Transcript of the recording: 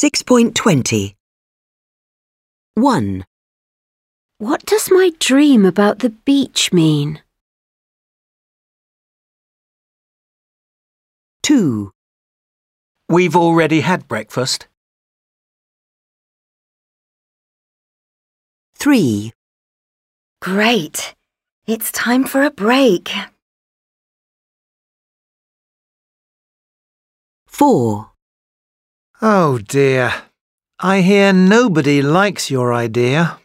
6.20. 1, What does my dream about the beach mean? 2, We've already had breakfast. 3, Great. It's time for a break. 4, Oh dear. I hear nobody likes your idea.